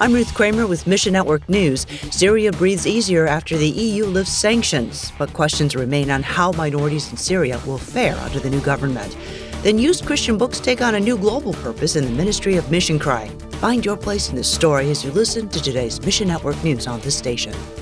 I'm Ruth Kramer with Mission Network News. Syria breathes easier after the EU lifts sanctions, but questions remain on how minorities in Syria will fare under the new government. Then used Christian books take on a new global purpose in the ministry of Mission Cry. Find your place in this story as you listen to today's Mission Network News on this station.